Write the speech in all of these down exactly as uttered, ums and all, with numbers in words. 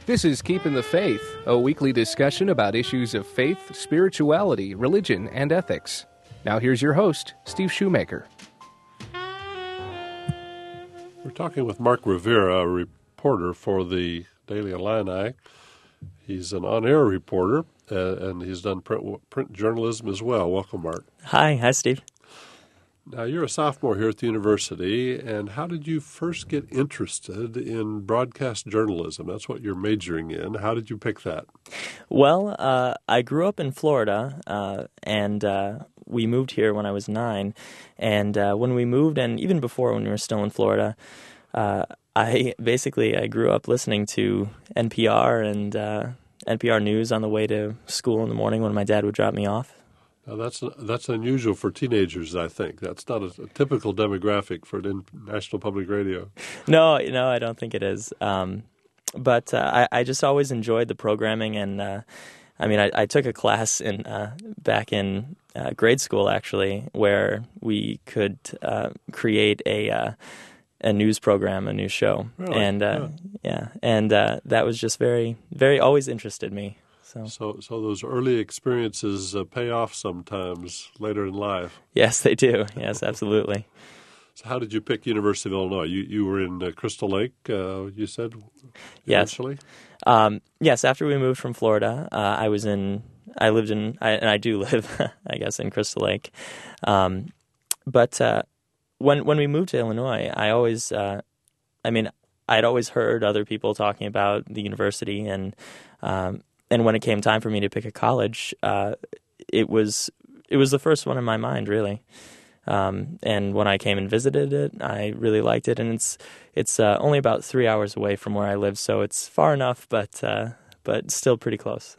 This is Keeping the Faith, a weekly discussion about issues of faith, spirituality, religion, and ethics. Now here's your host, Steve Shoemaker. We're talking with Mark Rivera, a reporter for the Daily Illini. He's an on-air reporter, uh, and he's done print, print journalism as well. Welcome, Mark. Hi. Hi, Steve. Now, you're a sophomore here at the university, and how did you first get interested in broadcast journalism? That's what you're majoring in. How did you pick that? Well, uh, I grew up in Florida, uh, and uh, we moved here when I was nine. And uh, when we moved, and even before when we were still in Florida, uh, I basically I grew up listening to N P R and uh, N P R News on the way to school in the morning when my dad would drop me off. Now, that's that's unusual for teenagers, I think. That's not a, a typical demographic for National Public Radio. No, no, I don't think it is. Um, but uh, I, I just always enjoyed the programming, and uh, I mean, I, I took a class in uh, back in uh, grade school, actually, where we could uh, create a uh, a news program, a news show, really? and uh, yeah. yeah, and uh, that was just very, very always interested me. So. so, so those early experiences uh, pay off sometimes later in life. Yes, they do. Yes, absolutely. So, how did you pick University of Illinois? You you were in uh, Crystal Lake, uh, you said. Yes. Initially? Um, yes. After we moved from Florida, uh, I was in. I lived in, I, and I do live, I guess, in Crystal Lake. Um, but uh, when when we moved to Illinois, I always, uh, I mean, I'd always heard other people talking about the university, and um, and when it came time for me to pick a college, uh, it was it was the first one in my mind, really. Um, and when I came and visited it, I really liked it, and it's it's uh, only about three hours away from where I live, so it's far enough, but uh, but still pretty close.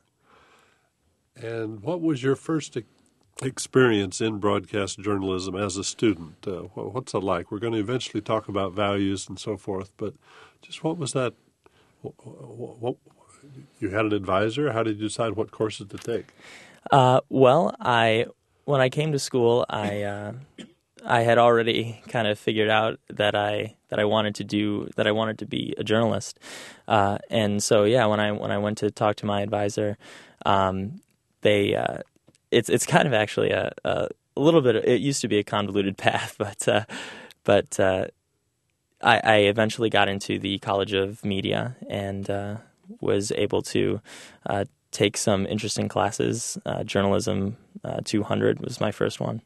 And what was your first experience in broadcast journalism as a student? Uh, what's it like? We're going to eventually talk about values and so forth, but just what was that? What, what, you had an advisor? How did you decide what courses to take? Uh, well, I when I came to school, I uh, I had already kind of figured out that I that I wanted to do that I wanted to be a journalist, uh, and so yeah, when I when I went to talk to my advisor, um, they uh, it's it's kind of actually a, a, a little bit. It used to be a convoluted path, but uh, but uh, I, I eventually got into the College of Media and uh, was able to uh, take some interesting classes. Uh, Journalism uh, two hundred was my first one.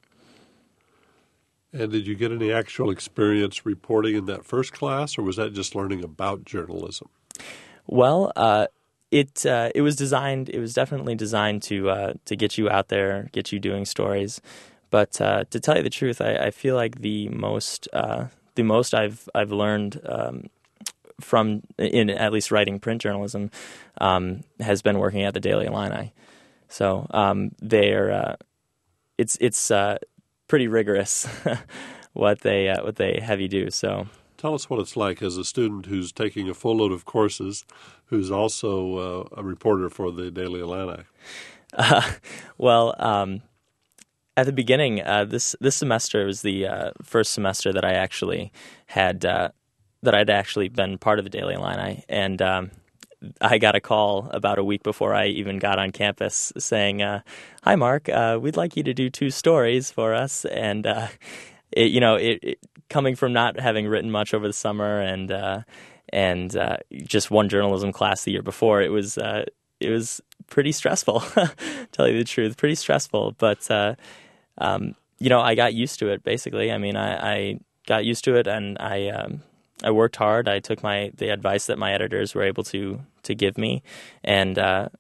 And did you get any actual experience reporting in that first class, or was that just learning about journalism? Well, uh, it uh, it was designed. It was definitely designed to uh, to get you out there, get you doing stories. But uh, to tell you the truth, I, I feel like the most uh, the most I've I've learned um, from in at least writing print journalism um, has been working at the Daily Illini. So um, they're uh, it's it's. Uh, pretty rigorous what they uh, what they have you do. So tell us what it's like as a student who's taking a full load of courses, who's also uh, a reporter for the Daily Illini. Uh, well, um, at the beginning, uh, this this semester was the uh, first semester that I actually had uh, that I'd actually been part of the Daily Illini, and um, I got a call about a week before I even got on campus saying, uh, "Hi, Mark, uh, we'd like you to do two stories for us." And uh, it, you know, it, it, coming from not having written much over the summer and uh, and uh, just one journalism class the year before, it was uh, it was pretty stressful. To tell you the truth, pretty stressful. But uh, um, you know, I got used to it. Basically, I mean, I, I got used to it, and I. Um, I worked hard. I took my the advice that my editors were able to to give me, and uh,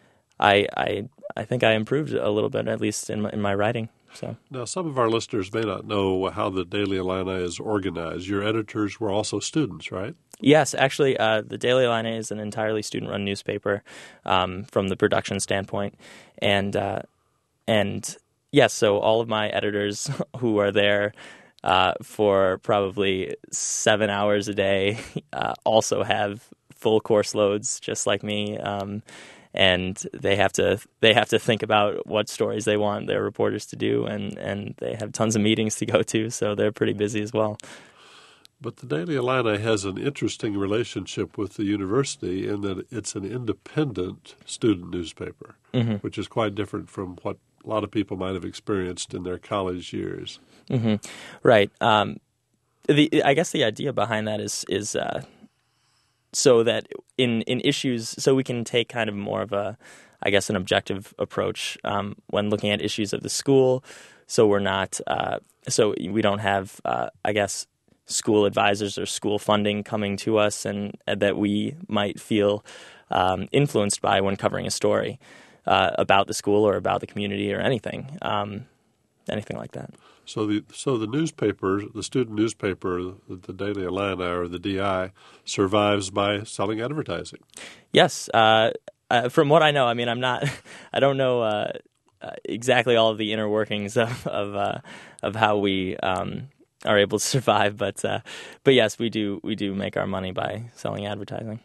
I I I think I improved a little bit, at least in my, in my writing. So now, some of our listeners may not know how the Daily Illini is organized. Your editors were also students, right? Yes, actually, uh, the Daily Illini is an entirely student-run newspaper um, from the production standpoint, and uh, and yes, so all of my editors who are there. Uh, for probably seven hours a day, uh, also have full course loads, just like me, um, and they have to they have to think about what stories they want their reporters to do, and, and they have tons of meetings to go to, so they're pretty busy as well. But the Daily Illini has an interesting relationship with the university in that it's an independent student newspaper, mm-hmm. which is quite different from what a lot of people might have experienced in their college years. Mm-hmm. Right. Um, the I guess the idea behind that is is uh, so that in, in issues, so we can take kind of more of a, I guess, an objective approach um, when looking at issues of the school. So we're not, uh, so we don't have, uh, I guess, school advisors or school funding coming to us and, and that we might feel um, influenced by when covering a story uh, about the school or about the community or anything, um, anything like that. So the so the newspaper, the student newspaper, the, the Daily Illini or the D I, survives by selling advertising. Yes, uh, uh, from what I know, I mean, I'm not, I don't know uh, uh, exactly all of the inner workings of of, uh, of how we um, are able to survive, but uh, but yes, we do we do make our money by selling advertising.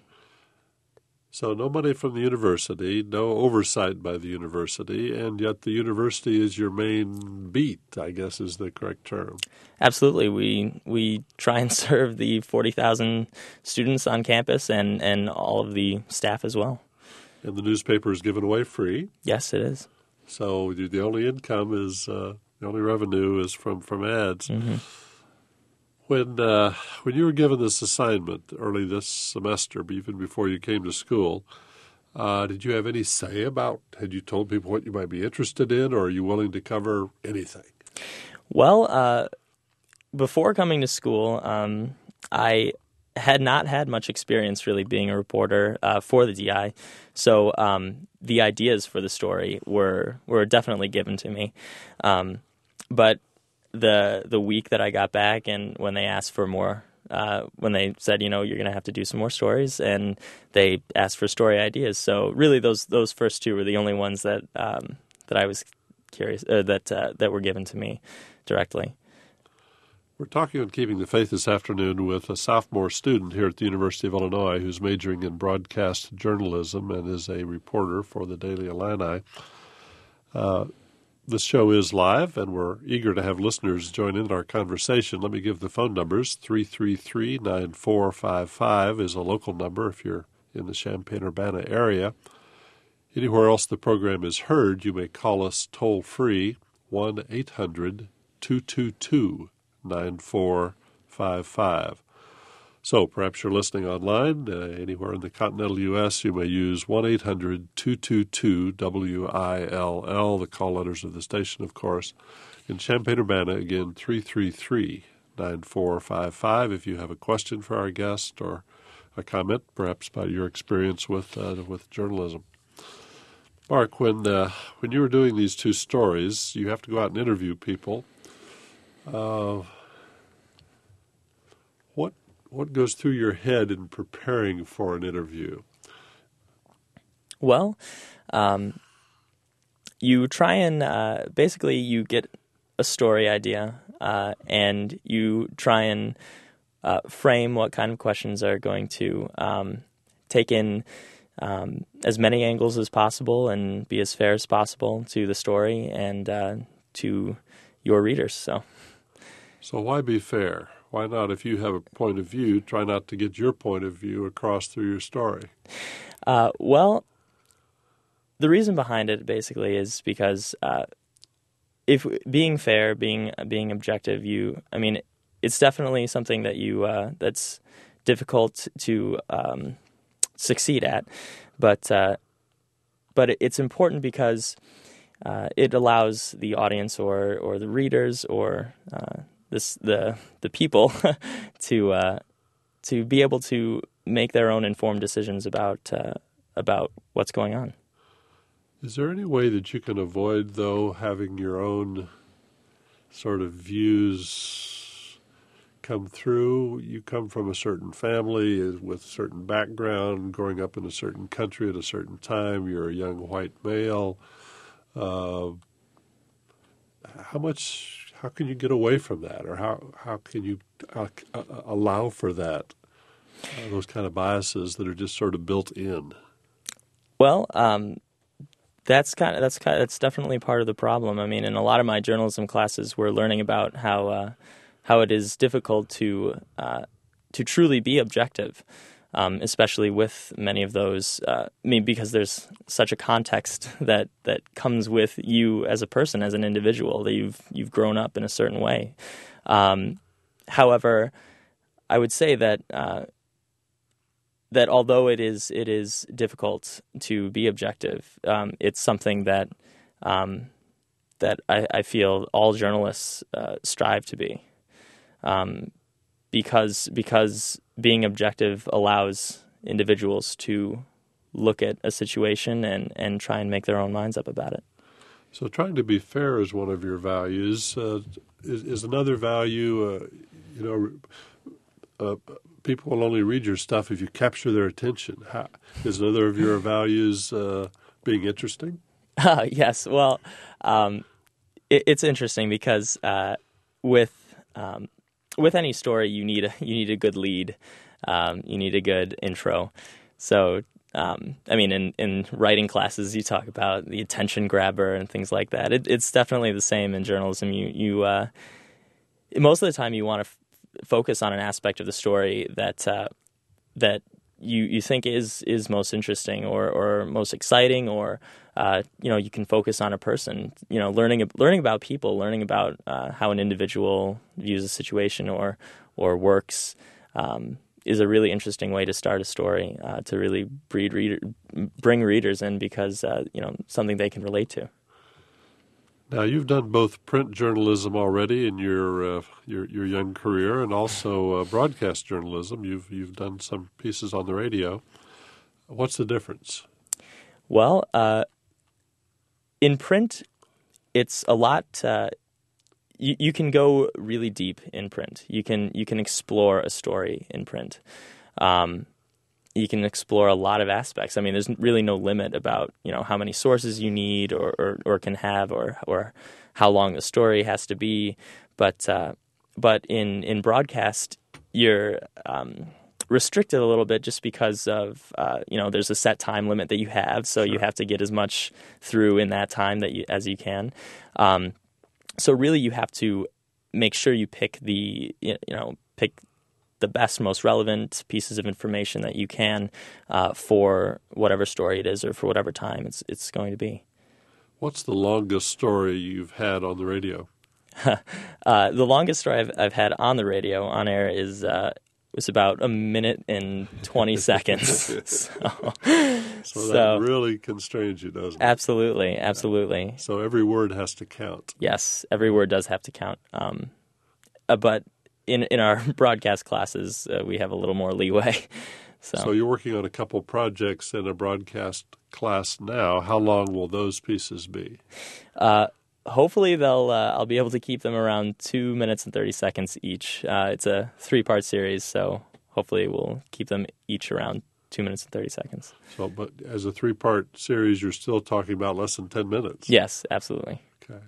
So no money from the university, no oversight by the university, and yet the university is your main beat, I guess is the correct term. Absolutely. We we try and serve the forty thousand students on campus and, and all of the staff as well. And the newspaper is given away free? Yes, it is. So the only income is, uh, the only revenue is from, from ads. Mm-hmm. When uh, when you were given this assignment early this semester, even before you came to school, uh, did you have any say about, had you told people what you might be interested in, or are you willing to cover anything? Well, uh, before coming to school, um, I had not had much experience really being a reporter uh, for the D I, so um, the ideas for the story were were definitely given to me, um, but the the week that I got back and when they asked for more, uh, when they said, you know, you're going to have to do some more stories, and they asked for story ideas. So really those those first two were the only ones that um, that I was curious, uh, that uh, that were given to me directly. We're talking on Keeping the Faith this afternoon with a sophomore student here at the University of Illinois who's majoring in broadcast journalism and is a reporter for the Daily Illini. Uh, This show is live, and we're eager to have listeners join in our conversation. Let me give the phone numbers. three three three, nine four five five is a local number if you're in the Champaign-Urbana area. Anywhere else the program is heard, you may call us toll-free, one eight hundred two two two nine four five five. So perhaps you're listening online. Uh, anywhere in the continental U S, you may use one eight hundred two two two W I L L, the call letters of the station, of course. In Champaign-Urbana, again, three three three, nine four five five if you have a question for our guest or a comment, perhaps about your experience with uh, with journalism. Mark, when, uh, when you were doing these two stories, you have to go out and interview people. Uh, what What goes through your head in preparing for an interview? Well, um, you try and uh, basically you get a story idea uh, and you try and uh, frame what kind of questions are going to um, take in um, as many angles as possible and be as fair as possible to the story and uh, to your readers. So, so why be fair? Why not, if you have a point of view, try not to get your point of view across through your story? Uh, well, the reason behind it basically is because uh, if being fair, being being objective, you, I mean, it's definitely something that you uh, that's difficult to um, succeed at, but uh, but it's important because uh, it allows the audience or or the readers or uh, This the the people to uh, to be able to make their own informed decisions about uh, about what's going on. Is there any way that you can avoid, though, having your own sort of views come through? You come from a certain family with a certain background, growing up in a certain country at a certain time. You're a young white male. Uh, how much? How can you get away from that, or how how can you uh, allow for that? Uh, those kind of biases that are just sort of built in. Well, um, that's kind of that's kind of, that's definitely part of the problem. I mean, in a lot of my journalism classes, we're learning about how uh, how it is difficult to uh, to truly be objective, um, especially with many of those. Uh, I mean, because there's such a context that, that comes with you as a person, as an individual, that you've you've grown up in a certain way. Um, however, I would say that uh, that although it is it is difficult to be objective, um, it's something that um, that I, I feel all journalists uh, strive to be, um, because because being objective allows individuals to look at a situation and, and try and make their own minds up about it. So trying to be fair is one of your values. Uh, is, is another value, uh, you know, uh, people will only read your stuff if you capture their attention. How, is another of your values uh, being interesting? Uh, yes. Well, um, it, it's interesting because uh, with um, with any story, you need a, you need a good lead. Um, you need a good intro. So, um, I mean, in, in writing classes, you talk about the attention grabber and things like that. It, it's definitely the same in journalism. You you uh, most of the time you want to f- focus on an aspect of the story that uh, that you you think is is most interesting or or most exciting, or uh, you know, you can focus on a person. You know, learning learning about people, learning about uh, how an individual views a situation or or works. Um, is a really interesting way to start a story, uh, to really breed reader, bring readers in because, uh, you know, something they can relate to. Now, you've done both print journalism already in your uh, your, your young career, and also uh, broadcast journalism. You've you've done some pieces on the radio. What's the difference? Well, uh, in print, it's a lot. Uh, You, you can go really deep in print. You can you can explore a story in print. Um, you can explore a lot of aspects. I mean, there's really no limit about, you know, how many sources you need or or, or can have, or or how long the story has to be. But uh, but in in broadcast, you're um, restricted a little bit just because of uh, you know, there's a set time limit that you have, so Sure. you have to get as much through in that time that you as you can. Um, So really, you have to make sure you pick the you know pick the best, most relevant pieces of information that you can uh, for whatever story it is or for whatever time it's it's going to be. What's the longest story you've had on the radio? uh, the longest story I've, I've had on the radio on air is uh, was about a minute and twenty seconds. So, So, so that really constrains you, doesn't it? absolutely, absolutely. So every word has to count. Yes, every word does have to count. Um, uh, but in in our broadcast classes, uh, we have a little more leeway. So, So you're working on a couple projects in a broadcast class now. How long will those pieces be? uh, hopefully, they'll uh, I'll be able to keep them around two minutes and thirty seconds each. Uh, it's a three part series, so hopefully we'll keep them each around two minutes and thirty seconds. So, but as a three-part series, you're still talking about less than ten minutes. Yes, absolutely. Okay.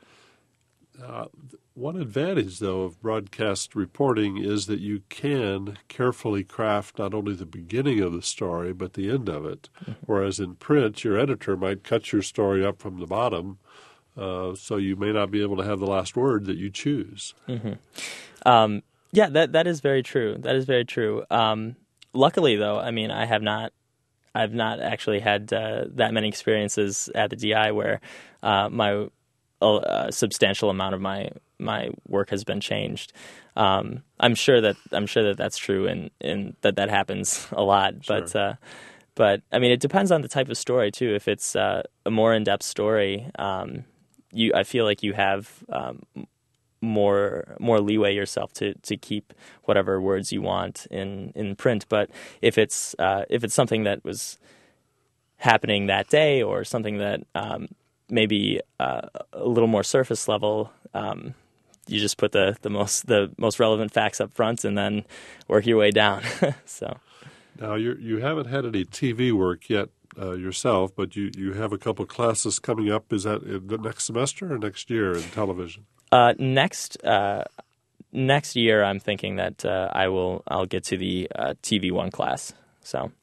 Uh, one advantage, though, of broadcast reporting is that you can carefully craft not only the beginning of the story, but the end of it. Mm-hmm. Whereas in print, your editor might cut your story up from the bottom, uh, so you may not be able to have the last word that you choose. Mm-hmm. Um, yeah, that that is very true. That is very true. Um, luckily, though, I mean, I have not, I've not actually had uh, that many experiences at the D I where uh, my a substantial amount of my my work has been changed. Um, I'm sure that I'm sure that that's true, and, and that that happens a lot. Sure. But uh, but I mean, it depends on the type of story too. If it's uh, a more in-depth story, um, you I feel like you have um, more more leeway yourself to, to keep whatever words you want in, in print. But if it's uh, if it's something that was happening that day, or something that um, maybe uh, a little more surface level, um, you just put the, the most the most relevant facts up front and then work your way down. So now you you haven't had any T V work yet uh, yourself, but you, you have a couple classes coming up. Is that in the next semester or next year in television? Uh, next uh, next year, I'm thinking that uh, I will I'll get to the uh, T V one class. So.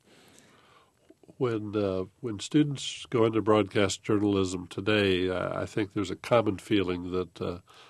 When uh, when students go into broadcast journalism today, uh, I think there's a common feeling that uh,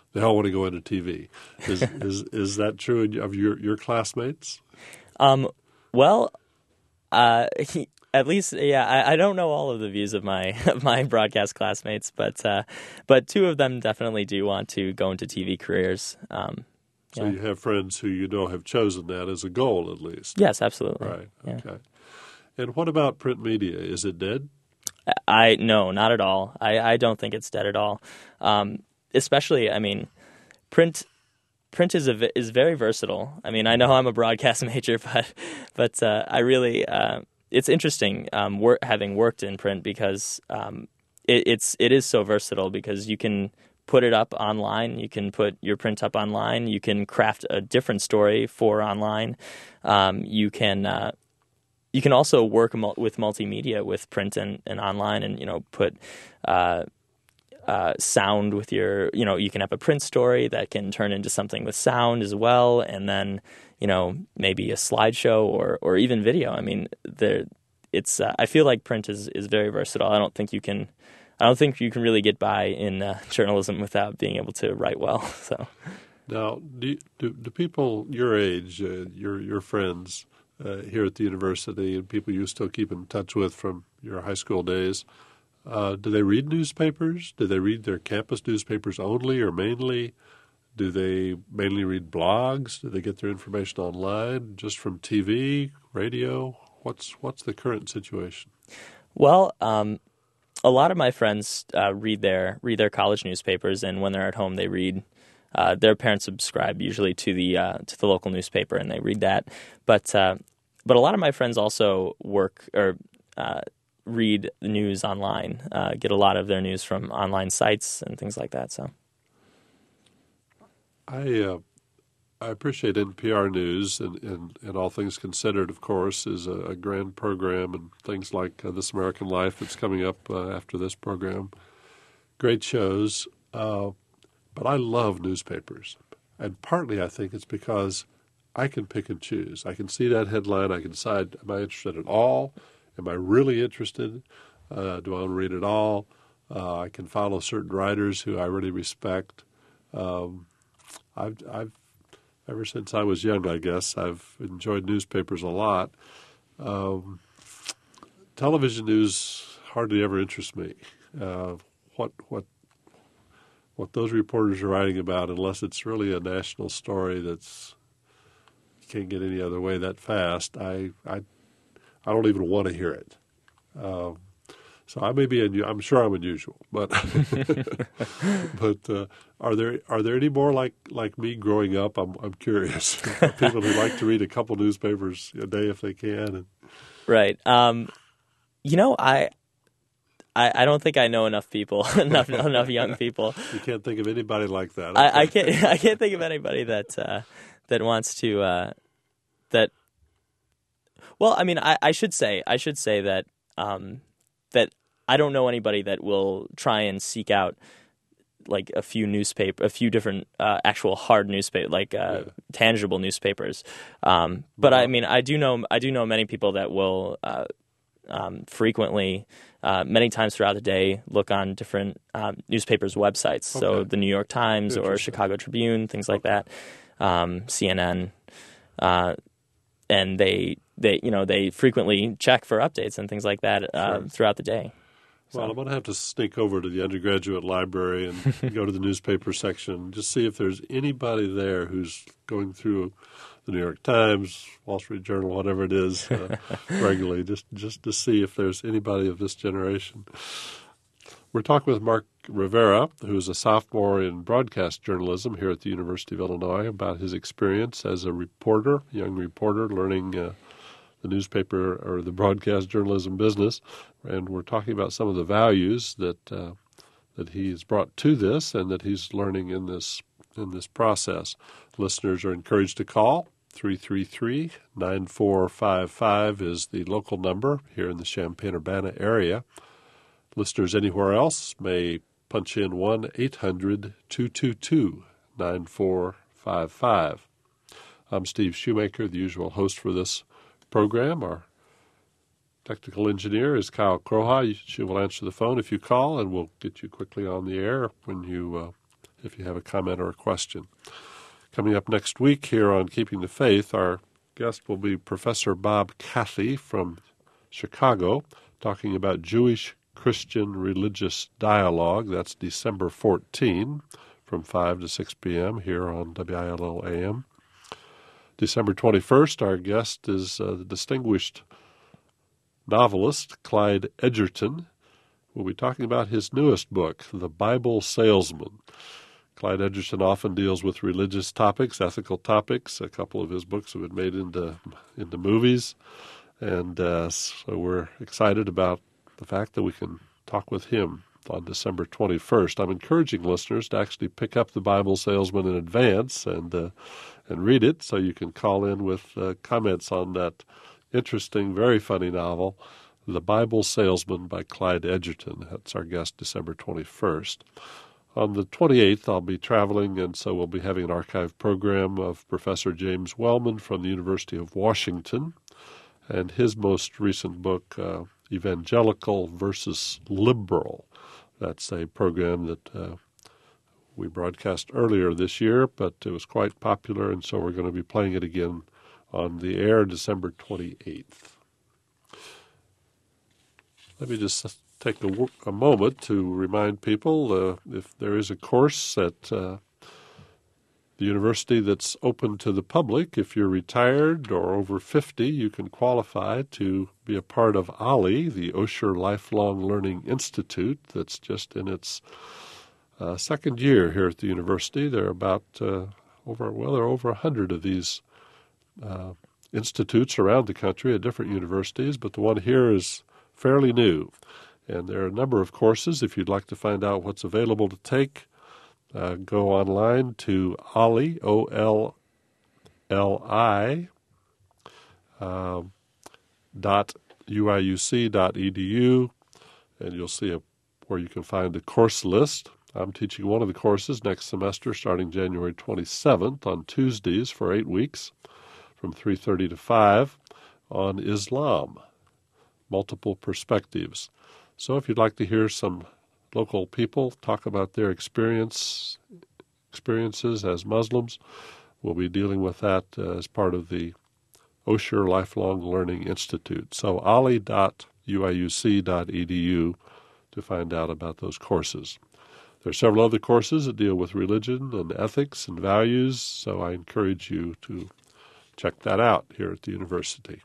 they all want to go into T V. Is is is that true of your your classmates? Um, well, uh, he, at least, yeah, I, I don't know all of the views of my of my broadcast classmates, but uh, but two of them definitely do want to go into T V careers. Um, so yeah. you have friends who you know have chosen that as a goal, at least. Yes, absolutely. Right. Yeah. Okay. And what about print media? Is it dead? I no, not at all. I, I don't think it's dead at all. Um, especially, I mean, print print is a, is very versatile. I mean, I know I'm a broadcast major, but but uh, I really uh, it's interesting um, wor- having worked in print because um, it, it's it is so versatile because you can put it up online, you can put your print up online, you can craft a different story for online, um, you can. Uh, You can also work mul- with multimedia, with print and, and online, and you know put uh, uh, sound with your. You know, you can have a print story that can turn into something with sound as well, and then you know maybe a slideshow or or even video. I mean, there it's. Uh, I feel like print is, is very versatile. I don't think you can. I don't think you can really get by in uh, journalism without being able to write well. So now, do you, do, do people your age, uh, your your friends? Uh, here at the university and people you still keep in touch with from your high school days, uh, do they read newspapers? Do they read their campus newspapers only or mainly? Do they mainly read blogs? Do they get their information online just from T V, radio? What's what's the current situation? well, um, a lot of my friends uh, read their read their college newspapers, and when they're at home, they read. Uh, their parents subscribe usually to the uh, to the local newspaper, and they read that. But uh, but a lot of my friends also work or uh, read the news online, uh, get a lot of their news from online sites and things like that. So I uh, I appreciate N P R News, and, and, and All Things Considered, of course, is a, a grand program, and things like uh, This American Life that's coming up uh, after this program. Great shows. Uh, But I love newspapers, and partly I think it's because I can pick and choose. I can see that headline. I can decide, am I interested at all? Am I really interested? Uh, do I want to read it all? Uh, I can follow certain writers who I really respect. Um, I've, I've, ever since I was young, I guess, I've enjoyed newspapers a lot. Um, television news hardly ever interests me. Uh, what, what, What those reporters are writing about, unless it's really a national story that's you can't get any other way that fast, I I, I don't even want to hear it. Um, so I may be, I'm sure I'm unusual, but but uh, are there are there any more like, like me growing up? I'm I'm curious. People who like to read a couple newspapers a day if they can. And... Right. Um, you know, I. I, I don't think I know enough people, enough enough young people. You can't think of anybody like that. Okay. I, I can't. I can't think of anybody that uh, that wants to uh, that. Well, I mean, I, I should say I should say that um, that I don't know anybody that will try and seek out like a few newspaper, a few different uh, actual hard newspaper, like uh, yeah. tangible newspapers. Um, but wow. I mean, I do know I do know many people that will. Uh, Um, frequently, uh, many times throughout the day, look on different um, newspapers' websites. Okay. So the New York Times or Chicago Tribune, things like okay. that, um, C N N, uh, and they they you know they frequently check for updates and things like that uh, sure. throughout the day. So. Well, I'm going to have to sneak over to the undergraduate library and go to the newspaper section, just see if there's anybody there who's going through the New York Times, Wall Street Journal, whatever it is, uh, regularly, just just to see if there's anybody of this generation. We're talking with Mark Rivera, who is a sophomore in broadcast journalism here at the University of Illinois, about his experience as a reporter, young reporter, learning uh, the newspaper or the broadcast journalism business. And we're talking about some of the values that uh, that he's brought to this and that he's learning in this in this process. Listeners are encouraged to call. three three three, nine four five five is the local number here in the Champaign-Urbana area. Listeners anywhere else may punch in one eight hundred two two two nine four five five. I'm Steve Shoemaker, the usual host for this program. Our technical engineer is Kyle Croha. She will answer the phone if you call, and we'll get you quickly on the air when you uh, if you have a comment or a question. Coming up next week here on Keeping the Faith, our guest will be Professor Bob Cathy from Chicago, talking about Jewish Christian Religious Dialogue. That's December fourteenth from five to six p.m. here on W I L L A M. December twenty-first, our guest is uh, the distinguished novelist Clyde Edgerton. We'll be talking about his newest book, The Bible Salesman. Clyde Edgerton often deals with religious topics, ethical topics. A couple of his books have been made into, into movies. And uh, so we're excited about the fact that we can talk with him on December twenty-first. I'm encouraging listeners to actually pick up The Bible Salesman in advance and uh, and read it, so you can call in with uh, comments on that interesting, very funny novel, The Bible Salesman by Clyde Edgerton. That's our guest December twenty-first. On the twenty-eighth, I'll be traveling, and so we'll be having an archive program of Professor James Wellman from the University of Washington, and his most recent book, uh, Evangelical versus Liberal. That's a program that uh, we broadcast earlier this year, but it was quite popular, and so we're going to be playing it again on the air December twenty-eighth. Let me just take a, a moment to remind people uh, if there is a course at uh, the university that's open to the public. If you're retired or over fifty, you can qualify to be a part of O L I, the Osher Lifelong Learning Institute, that's just in its uh, second year here at the university. There are about uh, over, well, there are over one hundred of these uh, institutes around the country at different universities, but the one here is fairly new. And there are a number of courses. If you'd like to find out what's available to take, uh, go online to O L I, O L L I, uh, dot U I U C dot E D U, and you'll see a, where you can find the course list. I'm teaching one of the courses next semester starting January twenty-seventh on Tuesdays for eight weeks from three thirty to five on Islam, multiple perspectives. So if you'd like to hear some local people talk about their experience experiences as Muslims, we'll be dealing with that uh, as part of the Osher Lifelong Learning Institute. So O L I dot U I U C dot E D U to find out about those courses. There are several other courses that deal with religion and ethics and values, so I encourage you to check that out here at the university.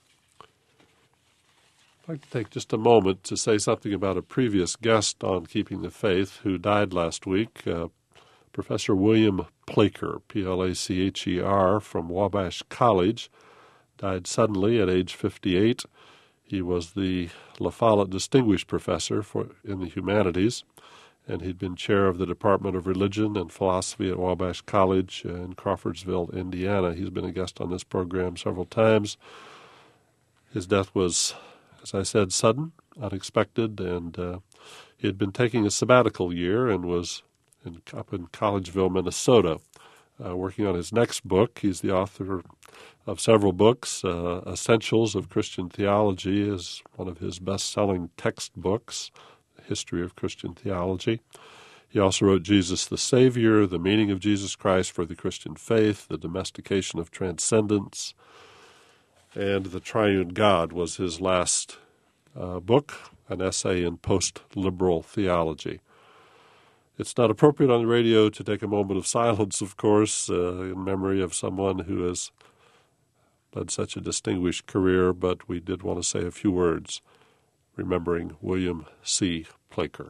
I'd like to take just a moment to say something about a previous guest on Keeping the Faith who died last week, uh, Professor William Placher, P L A C H E R, from Wabash College, died suddenly at age fifty-eight. He was the La Follette Distinguished Professor for in the Humanities, and he'd been chair of the Department of Religion and Philosophy at Wabash College in Crawfordsville, Indiana. He's been a guest on this program several times. His death was, as I said, sudden, unexpected, and uh, he had been taking a sabbatical year and was in, up in Collegeville, Minnesota, uh, working on his next book. He's the author of several books. Uh, Essentials of Christian Theology is one of his best-selling textbooks, History of Christian Theology. He also wrote Jesus the Savior, The Meaning of Jesus Christ for the Christian Faith, The Domestication of Transcendence, and The Triune God was his last uh, book, an essay in post-liberal theology. It's not appropriate on the radio to take a moment of silence, of course, uh, in memory of someone who has led such a distinguished career, but we did want to say a few words remembering William C. Placher.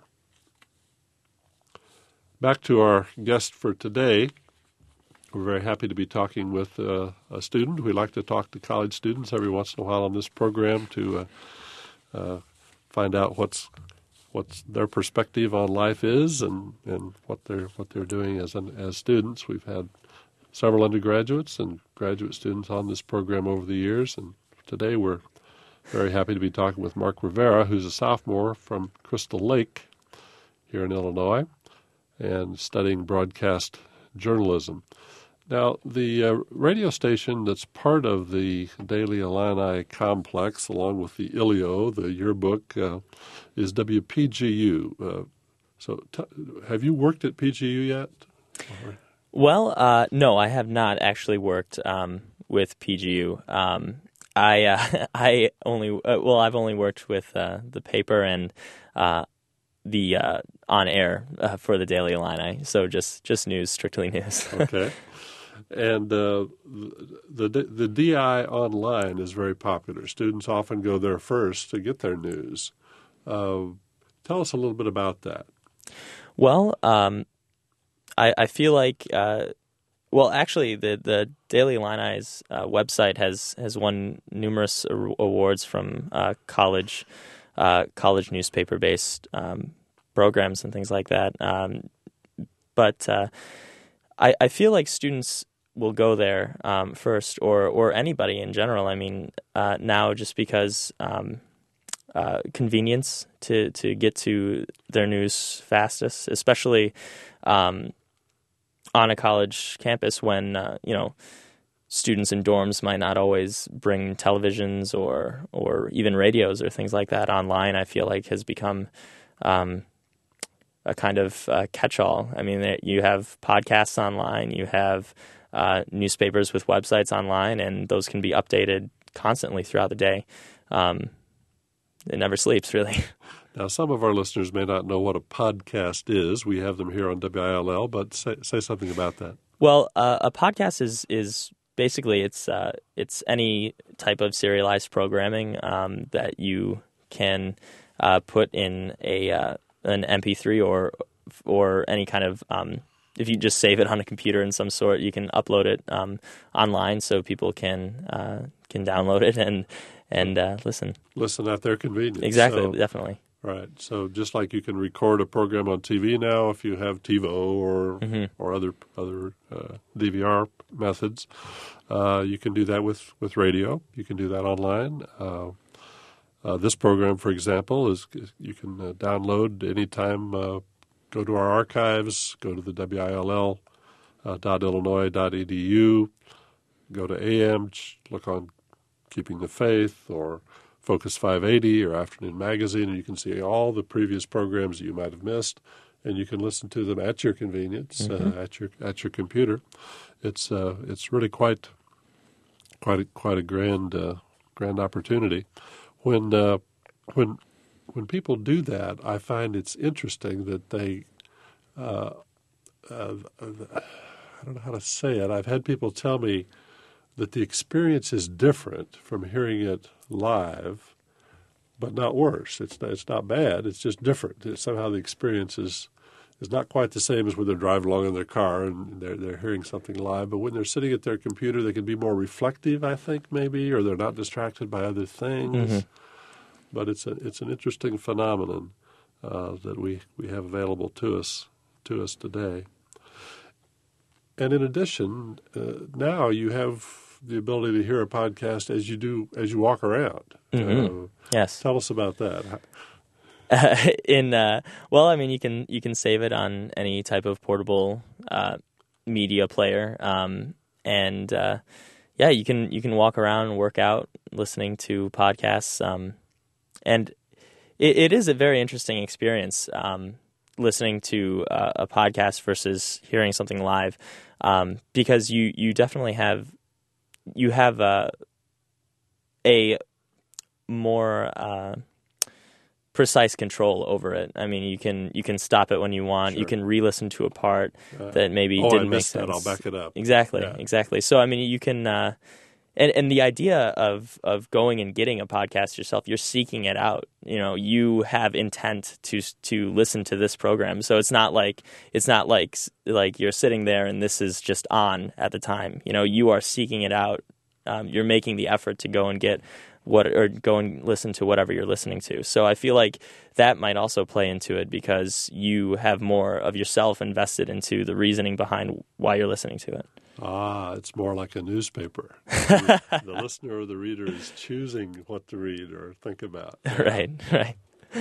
Back to our guest for today. We're very happy to be talking with uh, a student. We like to talk to college students every once in a while on this program to uh, uh, find out what's what's their perspective on life is and, and what they're what they're doing as an, as students. We've had several undergraduates and graduate students on this program over the years, and today we're very happy to be talking with Mark Rivera, who's a sophomore from Crystal Lake here in Illinois and studying broadcast journalism. Now, the uh, radio station that's part of the Daily Illini complex, along with the I L I O, the yearbook, uh, is W P G U, uh, So, t- have you worked at P G U yet? Or... Well, uh, no, I have not actually worked um, with P G U. Um, I uh, I only uh, well, I've only worked with uh, the paper and uh, the uh, on air uh, for the Daily Illini. So just just news, strictly news. Okay. And uh, the, the the D I online is very popular. Students often go there first to get their news. Uh, tell us a little bit about that. Well, um, I, I feel like, uh, well, actually, the, the Daily Illini's uh, website has, has won numerous awards from uh, college uh, college newspaper based um, programs and things like that. Um, but uh, I, I feel like students will go there um, first, or or anybody in general. I mean, uh, now just because um, uh, convenience to, to get to their news fastest, especially um, on a college campus when uh, you know students in dorms might not always bring televisions or or even radios or things like that online. I feel like has become um, a kind of uh, catch-all. I mean, you have podcasts online, you have uh, newspapers with websites online, and those can be updated constantly throughout the day. Um, it never sleeps, really. Now, some of our listeners may not know what a podcast is. We have them here on W I L L, but say, say something about that. Well, uh, a podcast is is basically it's uh, it's any type of serialized programming um, that you can uh, put in a uh, an M P three or or any kind of um, if you just save it on a computer in some sort, you can upload it um, online so people can uh, can download it and and uh, listen. Listen at their convenience. Exactly, so, definitely. Right. So just like you can record a program on T V now, if you have TiVo or mm-hmm. or other other uh, D V R methods, uh, you can do that with, with radio. You can do that online. Uh, uh, this program, for example, is you can uh, download anytime. Uh, go to our archives. Go to the W I L L dot illinois dot e d u. Go to A M. Look on Keeping the Faith or Focus five eighty or Afternoon Magazine, and you can see all the previous programs that you might have missed, and you can listen to them at your convenience, mm-hmm. uh, at your at your computer. It's uh, it's really quite quite a, quite a grand uh, grand opportunity. When uh, when when people do that, I find it's interesting that they uh, uh, I don't know how to say it. I've had people tell me that the experience is different from hearing it live, but not worse. It's not, it's not bad. It's just different. It's somehow the experience is, is not quite the same as when they're driving along in their car and they're they're hearing something live. But when they're sitting at their computer, they can be more reflective, I think, maybe, or they're not distracted by other things. Mm-hmm. But it's a it's an interesting phenomenon uh, that we, we have available to us to us today. And in addition, uh, now you have the ability to hear a podcast as you do as you walk around. Mm-hmm. Uh, yes. Tell us about that. Uh, in uh, well, I mean, you can you can save it on any type of portable uh, media player, um, and uh, yeah, you can you can walk around and work out listening to podcasts, um, and it, it is a very interesting experience. Um, listening to uh, a podcast versus hearing something live, um, because you you definitely have. You have uh, a more uh, precise control over it. I mean, you can you can stop it when you want. Sure. You can re-listen to a part uh, that maybe oh, didn't I make missed sense. That. I'll back it up. Exactly, yeah. exactly. So I mean, you can, uh, and and the idea of of going and getting a podcast yourself, you're seeking it out. You know, you have intent to to listen to this program. So it's not like it's not like like you're sitting there and this is just on at the time. You know, you are seeking it out. Um, you're making the effort to go and get what, or go and listen to whatever you're listening to. So I feel like that might also play into it because you have more of yourself invested into the reasoning behind why you're listening to it. Ah, it's more like a newspaper. the, the listener or the reader is choosing what to read or think about. Right, right.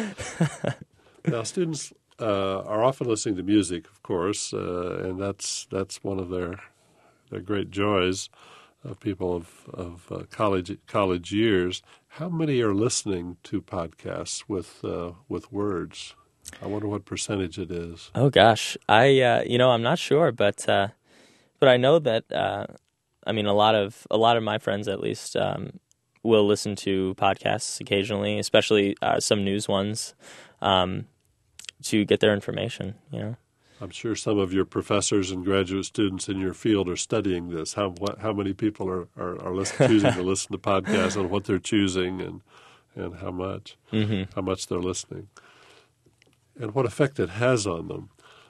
Now, students uh, are often listening to music, of course, uh, and that's that's one of their their great joys. Of people of, of uh, college college years, how many are listening to podcasts with uh, with words? I wonder what percentage it is. Oh gosh, I uh, you know I'm not sure, but uh, but I know that uh, I mean a lot of a lot of my friends at least um, will listen to podcasts occasionally, especially uh, some news ones, um, to get their information. You know, I'm sure some of your professors and graduate students in your field are studying this. How what, how many people are are, are listen, choosing to listen to podcasts and what they're choosing and and how much mm-hmm. how much they're listening. And what effect it has on them.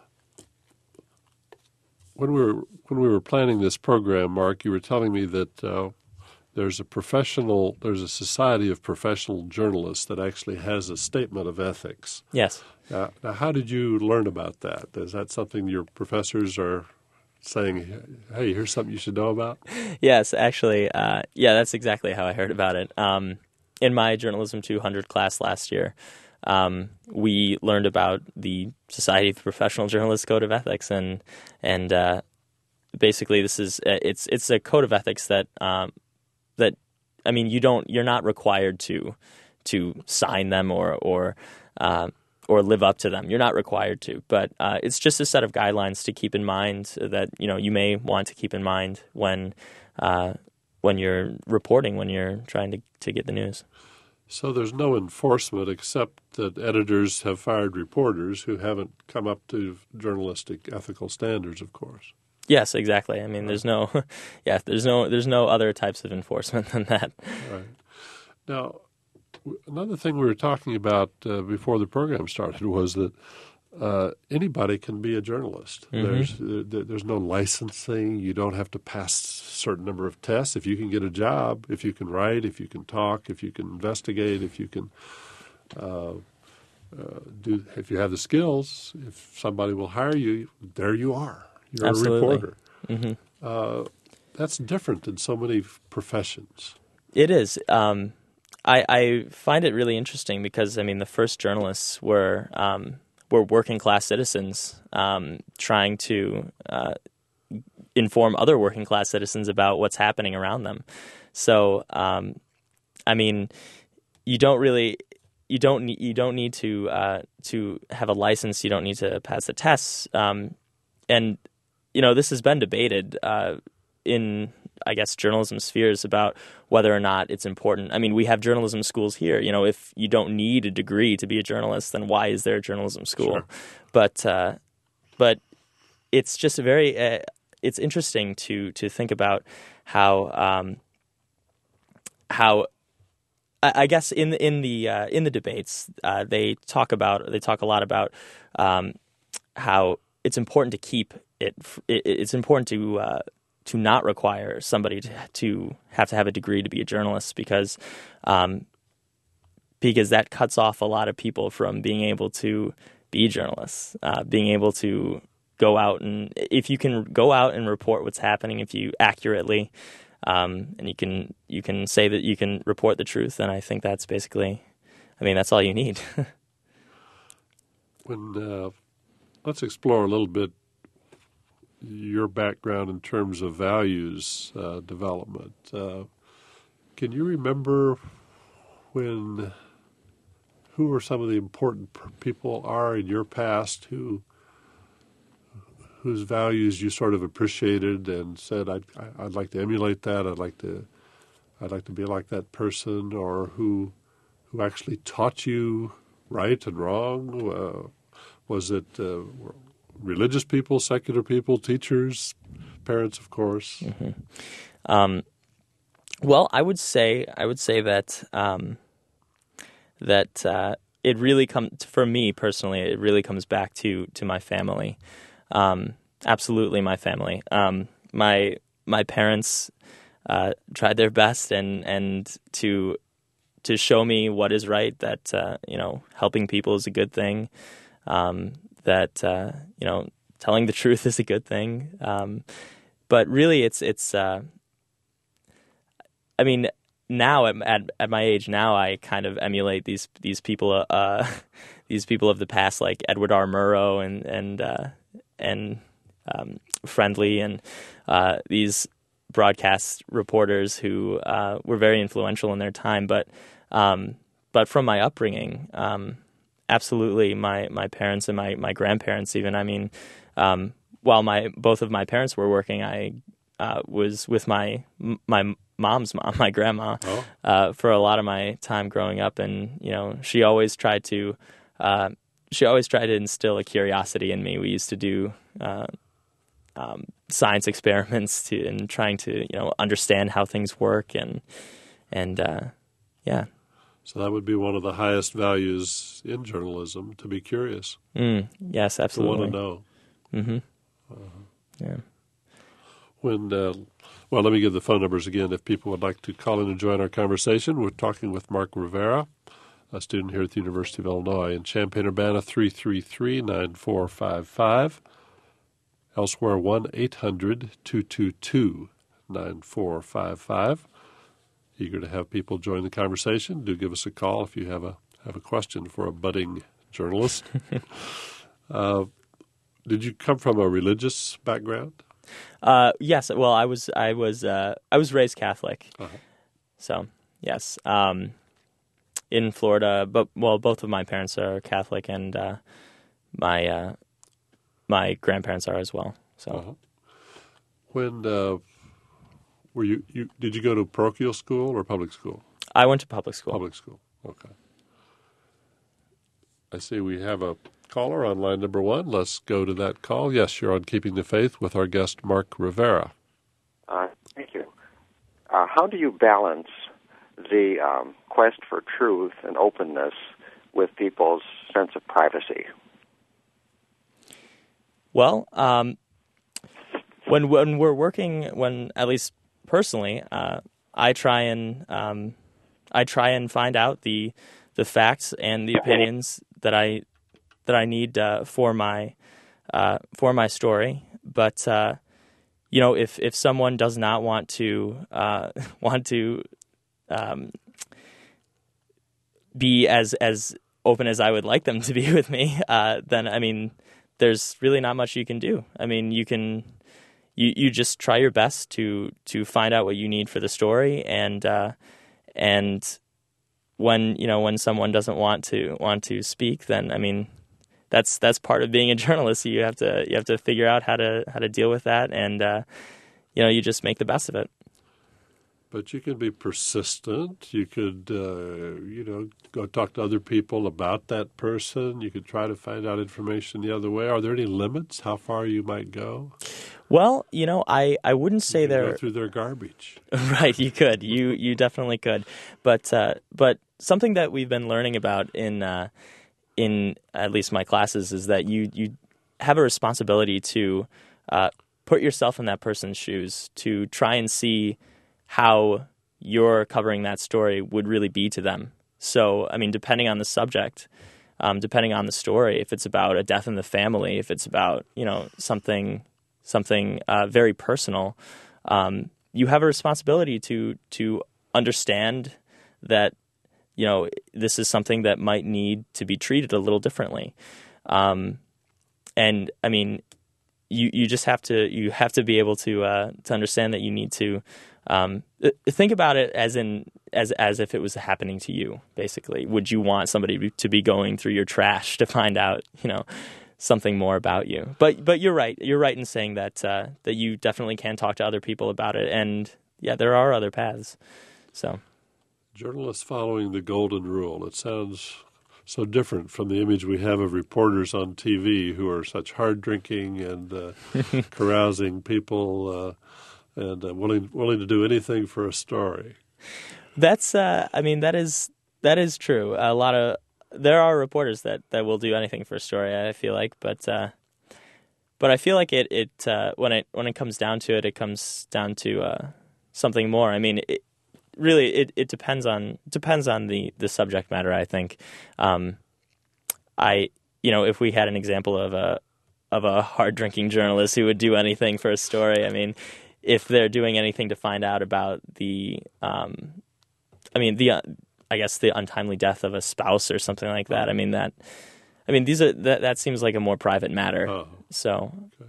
When we were when we were planning this program, Mark, you were telling me that uh, there's a professional, there's a society of professional journalists that actually has a statement of ethics. Yes. Uh, now, how did you learn about that? Is that something your professors are saying, "Hey, here's something you should know about"? Yes, actually, uh, yeah, that's exactly how I heard about it. Um, in my Journalism two hundred class last year. Um, we learned about the Society of Professional Journalists Code of Ethics, and and uh, basically this is it's it's a code of ethics that um, that I mean you don't you're not required to to sign them or or uh, or live up to them. You're not required to, but uh, it's just a set of guidelines to keep in mind that you know you may want to keep in mind when uh, when you're reporting, when you're trying to to get the news. So there's no enforcement except that editors have fired reporters who haven't come up to journalistic ethical standards, of course. Yes, exactly. I mean, there's no, yeah, there's no, there's no other types of enforcement than that. Right. Now, another thing we were talking about uh, before the program started was that uh, anybody can be a journalist. Mm-hmm. There's uh, there's no licensing. You don't have to pass a certain number of tests. If you can get a job, if you can write, if you can talk, if you can investigate, if you can uh, uh, do, if you have the skills, if somebody will hire you, there you are. You're Absolutely. a reporter. Mm-hmm. Uh, that's different than so many professions. It is. Um, I, I find it really interesting because I mean, the first journalists were. Um, We're working class citizens um, trying to uh, inform other working class citizens about what's happening around them. So, um, I mean, you don't really, you don't need, you don't need to uh, to have a license. You don't need to pass the tests. Um, and you know, this has been debated uh, in, I guess, journalism spheres about whether or not it's important. I mean, we have journalism schools here. You know, if you don't need a degree to be a journalist, then why is there a journalism school? Sure. But uh, but it's just a very uh, it's interesting to to think about how um, how I, I guess in the, in the uh, in the debates uh, they talk about they talk a lot about um, how it's important to keep it. it it's important to uh, to not require somebody to, to have to have a degree to be a journalist because um, because that cuts off a lot of people from being able to be journalists, uh, being able to go out and if you can go out and report what's happening, if you accurately um, and you can you can say that you can report the truth, then I think that's basically, I mean, that's all you need. when uh, let's explore a little bit your background in terms of values uh, development. Uh, can you remember when, who are some of the important people are in your past who, whose values you sort of appreciated and said, I'd, I'd like to emulate that, I'd like to, I'd like to be like that person, or who, who actually taught you right and wrong? Uh, was it uh, religious people, secular people, teachers, parents, of course? Mm-hmm. Um, well, I would say I would say that um, that uh, it really comes for me personally. It really comes back to to my family. Um, absolutely, my family. Um, my my parents uh, tried their best and and to to show me what is right. That uh, you know, helping people is a good thing. Um, that uh, you know, telling the truth is a good thing, um, but really, it's it's. Uh, I mean, now at, at at my age, now I kind of emulate these these people, uh, these people of the past, like Edward R. Murrow and and uh, and um, Friendly, and uh, these broadcast reporters who uh, were very influential in their time. But um, but from my upbringing. Um, absolutely my, my parents and my, my grandparents even. I mean, um, while my both of my parents were working, I uh, was with my my mom's mom, my grandma, oh. uh, for a lot of my time growing up, and you know, she always tried to uh, she always tried to instill a curiosity in me. We used to do uh, um, science experiments to and trying to you know understand how things work, and and uh, yeah. So that would be one of the highest values in journalism, to be curious. Mm, yes, absolutely. To want to know. Mm-hmm. Uh-huh. Yeah. When, uh, well, let me give the phone numbers again if people would like to call in and join our conversation. We're talking with Mark Rivera, a student here at the University of Illinois in Champaign-Urbana, three three three, nine four five five. Elsewhere, one eight hundred, two two two, nine four five five. Eager to have people join the conversation. Do give us a call if you have a have a question for a budding journalist. uh, did you come from a religious background? Uh, yes. Well, I was I was uh, I was raised Catholic. Uh-huh. So yes, um, in Florida. But well, both of my parents are Catholic, and uh, my uh, my grandparents are as well. So uh-huh. when. Uh, Were you, you? Did you go to parochial school or public school? I went to public school. Public school. Okay. I see we have a caller on line number one. Let's go to that call. Yes, you're on Keeping the Faith with our guest Mark Rivera. Uh, thank you. Uh, how do you balance the um, quest for truth and openness with people's sense of privacy? Well, um, when when we're working, when at least. Personally, uh, I try and um, I try and find out the the facts and the opinions that I that I need uh, for my uh, for my story. But uh, you know, if if someone does not want to uh, want to um, be as as open as I would like them to be with me, uh, then I mean, there's really not much you can do. I mean, you can. You, you just try your best to to find out what you need for the story, and uh, and when you know when someone doesn't want to want to speak, then I mean that's that's part of being a journalist. You have to you have to figure out how to how to deal with that, and uh, you know you just make the best of it. But you can be persistent. You could uh, you know go talk to other people about that person. You could try to find out information the other way. Are there any limits how far you might go? Well, you know, I, I wouldn't say you they're go through their garbage. Right, you could. You you definitely could. But uh, but something that we've been learning about in uh, in at least my classes is that you you have a responsibility to uh, put yourself in that person's shoes, to try and see how you're covering that story would really be to them. So, I mean, depending on the subject, um, depending on the story, if it's about a death in the family, if it's about, you know, something something uh, very personal, um, you have a responsibility to to understand that, you know, this is something that might need to be treated a little differently. Um, and I mean, you, you just have to you have to be able to uh, to understand that you need to um, think about it as in as as if it was happening to you. Basically, would you want somebody to be going through your trash to find out, you know, something more about you? But but you're right. You're right in saying that uh, that you definitely can talk to other people about it, and yeah, there are other paths. So, journalists following the golden rule. It sounds so different from the image we have of reporters on T V who are such hard-drinking and uh, carousing people uh, and uh, willing willing to do anything for a story. That's, uh, I mean, that is that is true. A lot of there are reporters that, that will do anything for a story, I feel like, but uh, but I feel like it it uh, when it when it comes down to it, it comes down to uh, something more. I mean, it, really, it, it depends on depends on the, the subject matter. I think, um, I you know, if we had an example of a of a hard drinking journalist who would do anything for a story, I mean, if they're doing anything to find out about the, um, I mean the. Uh, I guess the untimely death of a spouse or something like that. I mean that. I mean these are that. That seems like a more private matter. Oh. So. Okay.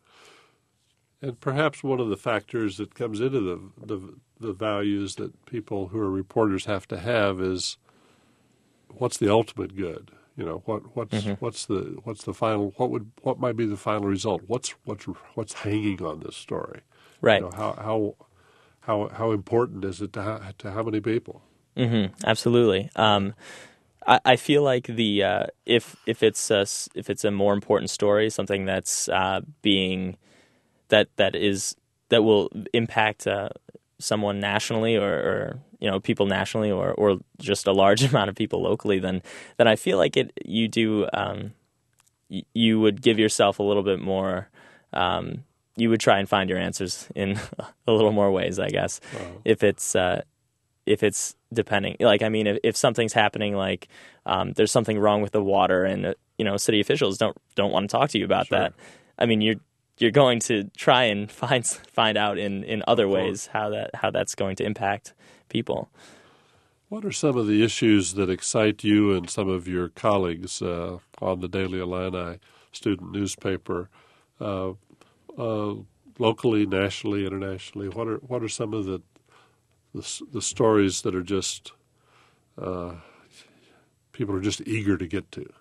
And perhaps one of the factors that comes into the, the the values that people who are reporters have to have is what's the ultimate good. You know, what what's Mm-hmm. what's the what's the final what would what might be the final result? What's what's what's hanging on this story? Right. You know, how how how how important is it to ha- to how many people? Mm-hmm. Absolutely. Um, I, I feel like the uh, if if it's a, s- if it's a more important story, something that's uh, being that that is that will impact uh, someone nationally, or, or you know people nationally, or, or just a large amount of people locally, then then I feel like it you do um, y- you would give yourself a little bit more. Um, you would try and find your answers in a little more ways, I guess. Wow. If it's uh, if it's depending, like, I mean, if, if something's happening, like um, there's something wrong with the water, and uh, you know, city officials don't don't want to talk to you about Sure. that. I mean, you're you're going to try and find find out in, in other Of course. ways how that how that's going to impact people. What are some of the issues that excite you and some of your colleagues uh, on the Daily Illini student newspaper, uh, uh, locally, nationally, internationally? What are what are some of the the, the stories that are just uh, people are just eager to get to?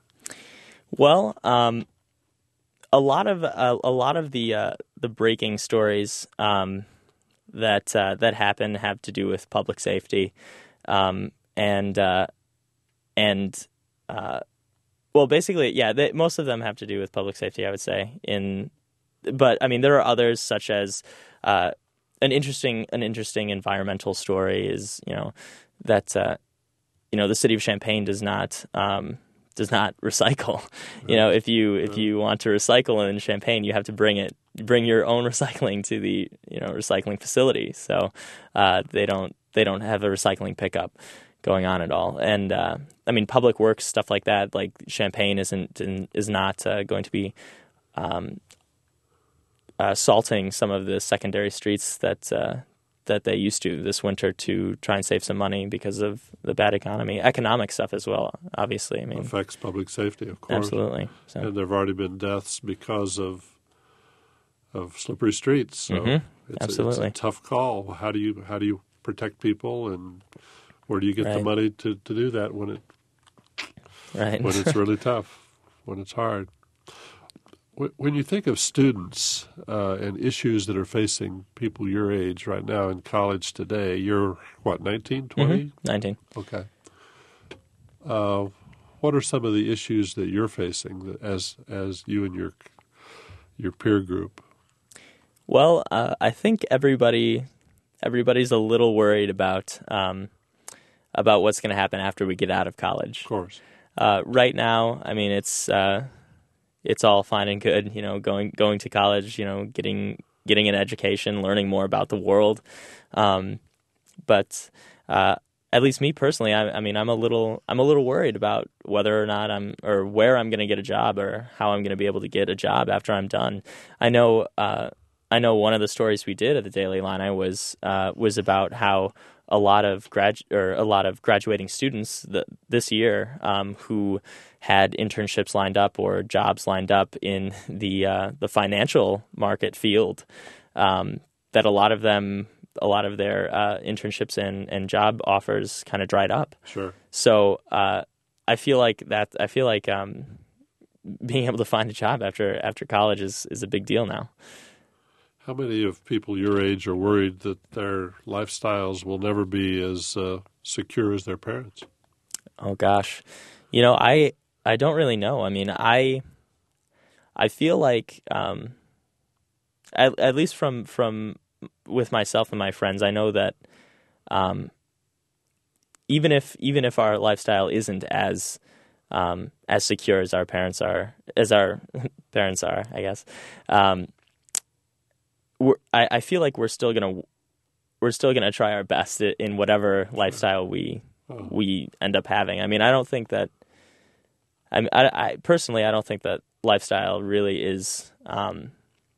Well, um, a lot of uh, a lot of the uh, the breaking stories um, that uh, that happen have to do with public safety, um, and uh, and uh, well, basically, yeah, they, most of them have to do with public safety, I would say. In but I mean, there are others, such as uh, an interesting an interesting environmental story is you know that uh, you know the city of Champaign does not. Um, does not recycle. You know, if you if you want to recycle in Champaign, you have to bring it bring your own recycling to the, you know, recycling facility. So uh, they don't they don't have a recycling pickup going on at all. And uh, I mean, public works, stuff like that, like Champaign isn't is not uh, going to be um, uh, salting some of the secondary streets that uh, that they used to this winter to try and save some money because of the bad economy, economic stuff as well. Obviously, I mean, Affects public safety, of course. absolutely. So. And there have already been deaths because of of slippery streets. So Mhm. it's, Absolutely. A, it's a tough call. How do you how do you protect people, and where do you get the Right. money to, to do that when it Right. when it's really tough, when it's hard? Wh- When you think of students uh, and issues that are facing people your age right now in college today, you're what, nineteen, twenty? Mhm. nineteen. Okay. Uh, what are some of the issues that you're facing that as as you and your your peer group? Well, uh, I think everybody everybody's a little worried about um, about what's going to happen after we get out of college. Of course. Uh, right now, I mean, it's uh, it's all fine and good, you know, going going to college, you know, getting getting an education, learning more about the world. Um, but uh, at least me personally, I, I mean, I'm a little I'm a little worried about whether or not I'm or where I'm going to get a job or how I'm going to be able to get a job after I'm done. I know uh, I know one of the stories we did at the Daily Illini was uh, was about how a lot of grad or a lot of graduating students th- this year um, who had internships lined up or jobs lined up in the uh, the financial market field, um, that a lot of them, a lot of their uh, internships and, and job offers kind of dried up. Sure. So uh, I feel like that. I feel like um, being able to find a job after after college is, is a big deal now. How many of people your age are worried that their lifestyles will never be as uh, secure as their parents? Oh gosh, you know, I I don't really know. I mean, I I feel like um, at, at least from from with myself and my friends, I know that um, even if even if our lifestyle isn't as um, as secure as our parents are, as our parents are, I guess. Um, we're, I, I feel like we're still gonna we're still gonna try our best in whatever lifestyle we Oh. we end up having. I mean, I don't think that. I, mean, I, I personally, I don't think that lifestyle really is um,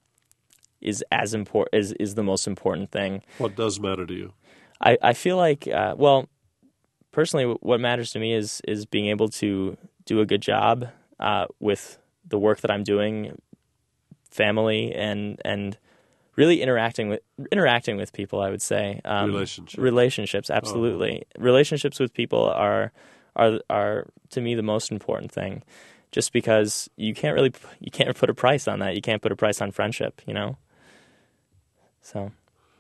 is as important is is the most important thing. What does matter to you? I, I feel like uh, well, personally, what matters to me is is being able to do a good job uh, with the work that I'm doing, family, and and. Really interacting with interacting with people, I would say. Um, Relationships. Relationships, absolutely. Oh. Relationships with people are are are to me the most important thing, just because you can't really you can't put a price on that. You can't put a price on friendship, you know. So,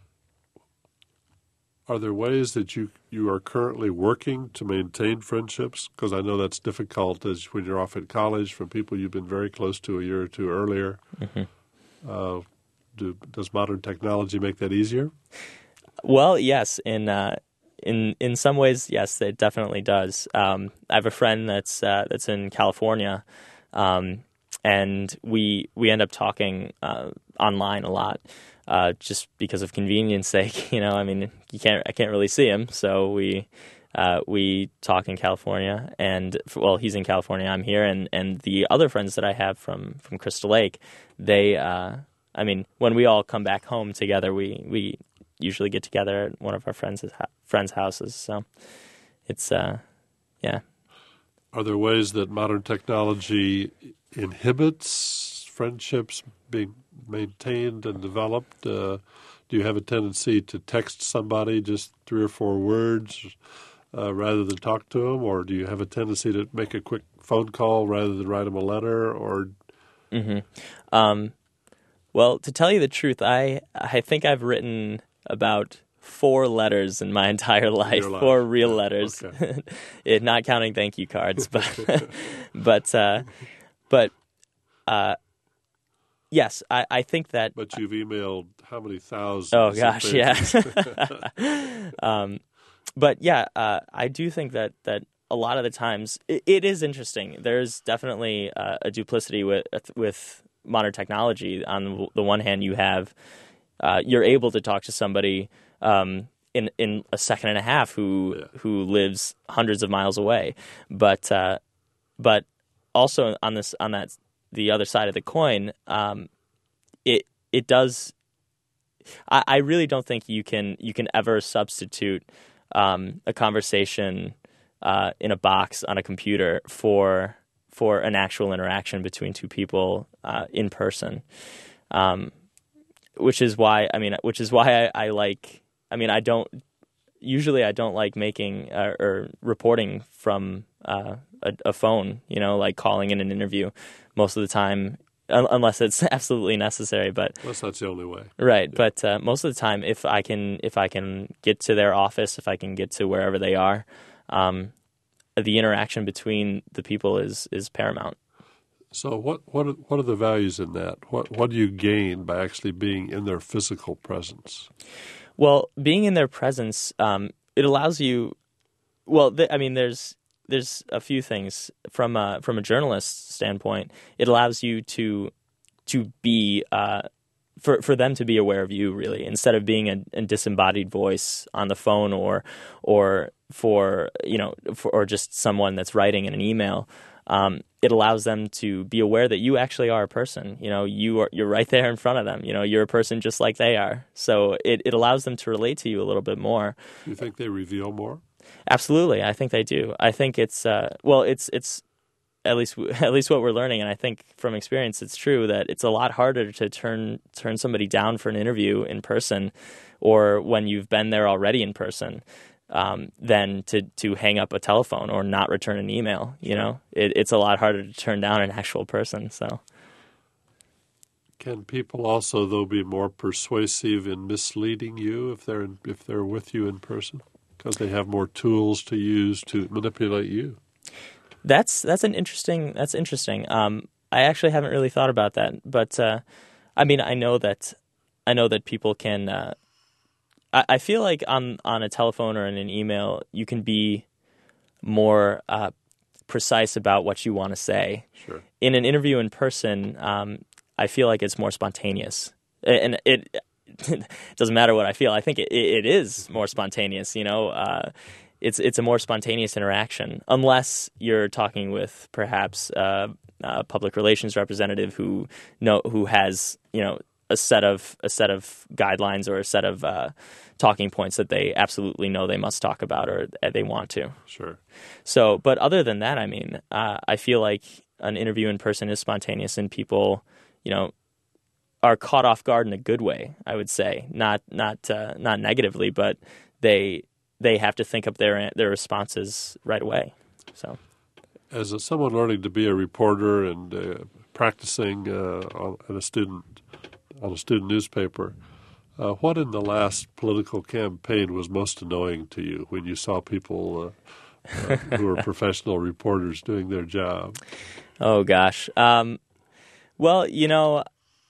are there ways that you you are currently working to maintain friendships? Because I know that's difficult as when you're off at college from people you've been very close to a year or two earlier. Mm-hmm. Uh, do, does modern technology make that easier? Well, yes. In uh, in in some ways, yes, it definitely does. Um, I have a friend that's uh, that's in California, um, and we we end up talking uh, online a lot, uh, just because of convenience sake. You know, I mean, you can't I can't really see him, so we uh, we talk in California, and well, he's in California, I'm here, and, and the other friends that I have from, from Crystal Lake, they, uh, I mean, when we all come back home together, we we. usually get together at one of our friends' friends' houses. So it's, uh, yeah. Are there ways that modern technology inhibits friendships being maintained and developed? Uh, do you have a tendency to text somebody just three or four words uh, rather than talk to them? Or do you have a tendency to make a quick phone call rather than write them a letter? Or mm-hmm. um, well, to tell you the truth, I I think I've written about four letters in my entire life, life. four real yeah. letters, okay. it, not counting thank you cards, but but uh, but uh, yes, I, I think that. But you've emailed how many thousands? Oh gosh, yeah. um, but yeah, uh, I do think that that a lot of the times it, it is interesting. There's definitely uh, a duplicity with with modern technology. On the one hand, you have. Uh, you're able to talk to somebody um, in in a second and a half who yeah. who lives hundreds of miles away, but uh, but also on this on that the other side of the coin, um, it it does. I, I really don't think you can you can ever substitute um, a conversation uh, in a box on a computer for for an actual interaction between two people uh, in person. Um, Which is why I mean, which is why I, I like. I mean, I don't usually I don't like making uh, or reporting from uh, a, a phone. You know, like calling in an interview. Most of the time, un- unless it's absolutely necessary. But unless that's the only way, right? Yeah. But uh, most of the time, if I can, if I can get to their office, if I can get to wherever they are, um, the interaction between the people is is paramount. So what what are, what are the values in that? What what do you gain by actually being in their physical presence? Well, being in their presence, um, it allows you. Well, th- I mean, there's there's a few things from a, from a journalist's standpoint. It allows you to to be uh, for for them to be aware of you, really, instead of being a, a disembodied voice on the phone or or for you know for, or just someone that's writing in an email. Um, it allows them to be aware that you actually are a person. You know, you are you're right there in front of them. You know, you're a person just like they are. So it, it allows them to relate to you a little bit more. You think they reveal more? Absolutely, I think they do. I think it's uh, well, it's it's at least at least what we're learning, and I think from experience, it's true that it's a lot harder to turn turn somebody down for an interview in person, or when you've been there already in person. Um, than to, to hang up a telephone or not return an email. You know, it, it's a lot harder to turn down an actual person. So, can people also though be more persuasive in misleading you if they're in, if they're with you in person because they have more tools to use to manipulate you? That's that's an interesting. That's interesting. Um, I actually haven't really thought about that, but uh, I mean, I know that I know that people can. Uh, I feel like on, on a telephone or in an email, you can be more uh, precise about what you want to say. Sure. In an interview in person, um, I feel like it's more spontaneous. And it, it doesn't matter what I feel. I think it, it is more spontaneous, you know. Uh, it's it's a more spontaneous interaction, unless you're talking with perhaps uh, a public relations representative who know who has, you know, a set of a set of guidelines or a set of uh, talking points that they absolutely know they must talk about or they want to. Sure. So, but other than that, I mean, uh, I feel like an interview in person is spontaneous and people, you know, are caught off guard in a good way. I would say, not not uh, not negatively, but they they have to think up their their responses right away. So, as a, someone learning to be a reporter and uh, practicing uh, on, on a student on a student newspaper, uh, what in the last political campaign was most annoying to you when you saw people uh, uh, who are professional reporters doing their job? Oh gosh. Um, well, you know,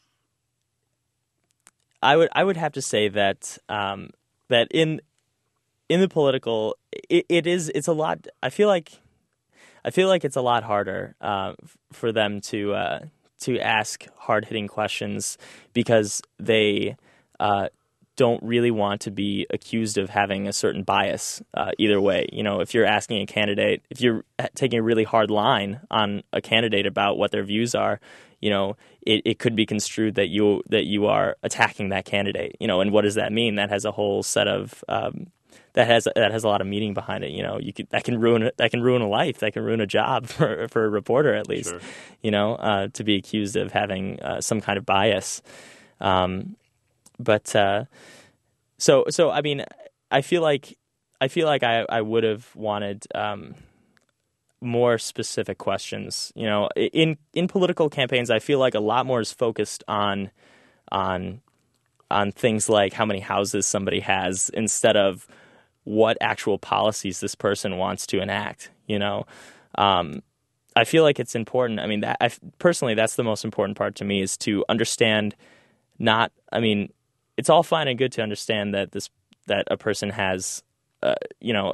I would I would have to say that um, that in in the political, it, it is it's a lot. I feel like I feel like it's a lot harder uh, for them to uh, to ask hard hitting questions because they uh, don't really want to be accused of having a certain bias uh, either way. You know, if you're asking a candidate, if you're taking a really hard line on a candidate about what their views are, you know, it, it could be construed that you that you are attacking that candidate. You know, and what does that mean? That has a whole set of um, that has that has a lot of meaning behind it. You know, you could that can ruin that can ruin a life, that can ruin a job for for a reporter at least. Sure. You know, uh, to be accused of having uh, some kind of bias. Um, but uh, so so I mean, I feel like I feel like I I would have wanted um, more specific questions. You know, in in political campaigns, I feel like a lot more is focused on on on things like how many houses somebody has instead of what actual policies this person wants to enact. You know, um, I feel like it's important. I mean, that I, personally, that's the most important part to me is to understand. Not, I mean, it's all fine and good to understand that this that a person has, uh, you know,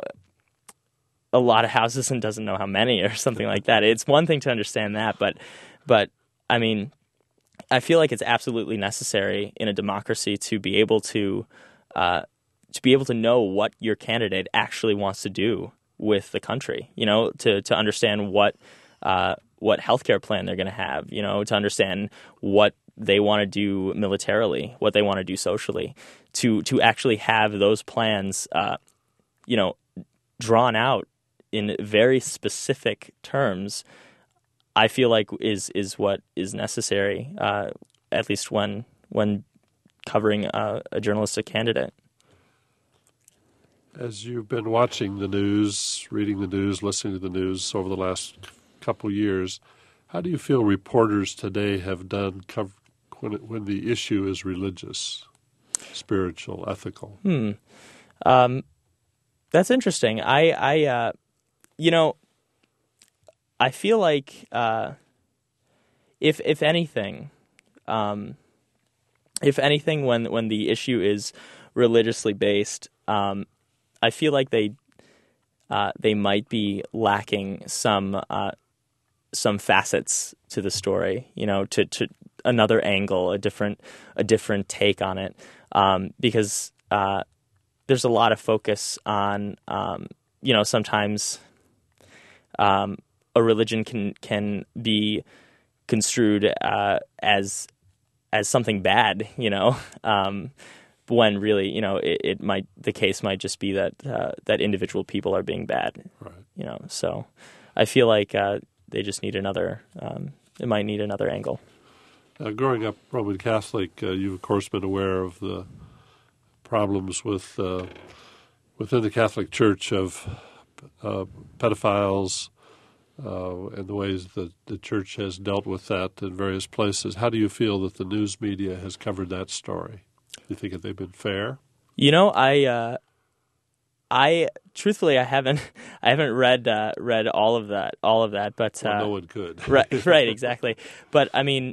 a lot of houses and doesn't know how many or something like that. It's one thing to understand that, but, but I mean, I feel like it's absolutely necessary in a democracy to be able to, uh, to be able to know what your candidate actually wants to do with the country. You know, to to understand what uh, what healthcare plan they're going to have. You know, to understand what they want to do militarily, what they want to do socially, to to actually have those plans, uh, you know, drawn out in very specific terms. I feel like is is what is necessary, uh, at least when when covering a, a journalistic candidate. As you've been watching the news, reading the news, listening to the news over the last couple years, how do you feel reporters today have done cover, when it, when the issue is religious, spiritual, ethical? Hmm. Um, that's interesting. I, I, uh, you know, I feel like uh, if if anything, um, if anything, when when the issue is religiously based, um, I feel like they uh, they might be lacking some uh, some facets to the story. You know, to, to another angle, a different a different take on it, um, because uh, there's a lot of focus on um, you know sometimes. Um, a religion can can be construed uh, as as something bad, you know, um, when really, you know, it, it might the case might just be that uh, that individual people are being bad, Right. you know. So I feel like uh, they just need another. Um, it might need another angle. Uh, growing up Roman Catholic, uh, you've of course been aware of the problems with uh, within the Catholic Church of uh, pedophiles. Uh, and the ways that the church has dealt with that in various places. How do you feel that the news media has covered that story? Do you think that they've been fair? You know, I, uh, I truthfully, I haven't, I haven't read uh, read all of that, all of that. But well, uh, no one could. right, right, exactly. But I mean,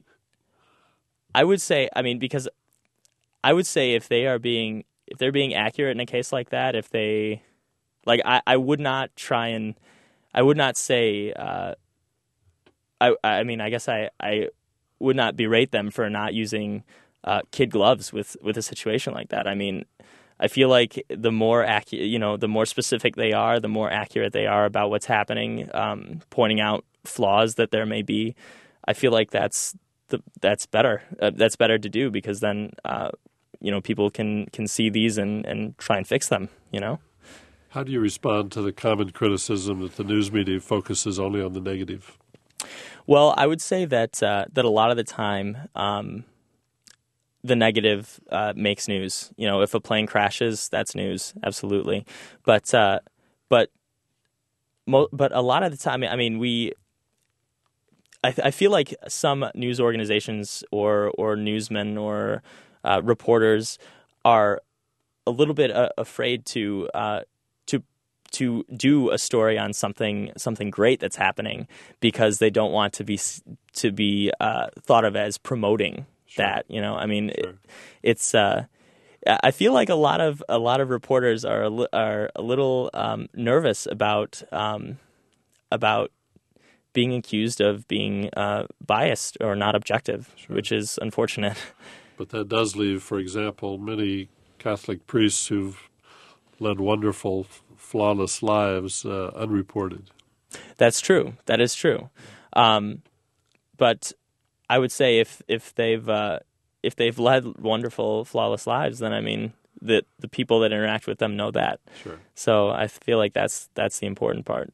I would say, I mean, because I would say if they are being, if they're being accurate in a case like that, if they, like, I, I would not try and. I would not say. Uh, I I mean, I guess I, I would not berate them for not using uh, kid gloves with, with a situation like that. I mean, I feel like the more accurate, you know, the more specific they are, the more accurate they are about what's happening, um, pointing out flaws that there may be. I feel like that's the that's better. Uh, that's better to do because then uh, you know people can, can see these and, and try and fix them. You know. How do you respond to the common criticism that the news media focuses only on the negative? Well, I would say that uh, that a lot of the time, um, the negative uh, makes news. You know, if a plane crashes, that's news, absolutely. But uh, but mo- but a lot of the time, I mean, we. I, th- I feel like some news organizations or or newsmen or uh, reporters are a little bit uh, afraid to uh, to to do a story on something something great that's happening because they don't want to be to be uh, thought of as promoting sure. that. You know, I mean, sure. it, it's. Uh, I feel like a lot of a lot of reporters are a li- are a little um, nervous about um, about. being accused of being uh, biased or not objective, sure. which is unfortunate. But that does leave, for example, many Catholic priests who've led wonderful, flawless lives uh, unreported. That's true. That is true. Um, but I would say if if they've uh, if they've led wonderful, flawless lives, then I mean the the people that interact with them know that. Sure. So I feel like that's that's the important part.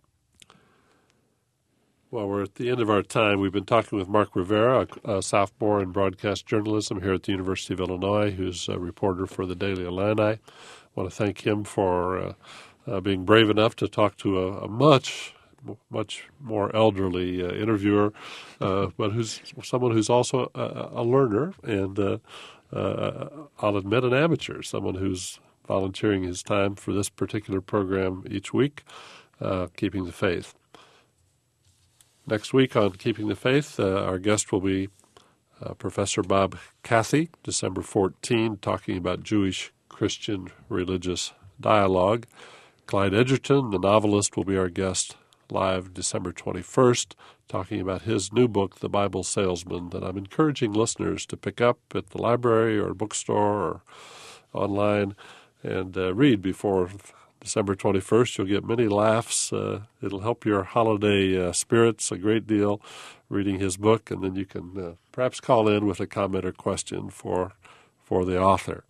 Well, we're at the end of our time. We've been talking with Mark Rivera, a, a sophomore in broadcast journalism here at the University of Illinois, who's a reporter for the Daily Illini. I want to thank him for uh, uh, being brave enough to talk to a, a much, much more elderly uh, interviewer, uh, but who's someone who's also a, a learner and, uh, uh, I'll admit, an amateur, someone who's volunteering his time for this particular program each week, uh, Keeping the Faith. Next week on Keeping the Faith, uh, our guest will be uh, Professor Bob Cathy, December fourteenth, talking about Jewish-Christian religious dialogue. Clyde Edgerton, the novelist, will be our guest live December twenty-first, talking about his new book, The Bible Salesman, that I'm encouraging listeners to pick up at the library or bookstore or online and uh, read before December twenty-first. You'll get many laughs. Uh, it'll help your holiday uh, spirits a great deal reading his book, and then you can uh, perhaps call in with a comment or question for for the author.